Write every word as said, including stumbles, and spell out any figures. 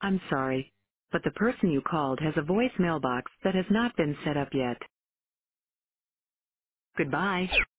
I'm sorry, but the person you called has a voice mailbox that has not been set up yet. Goodbye.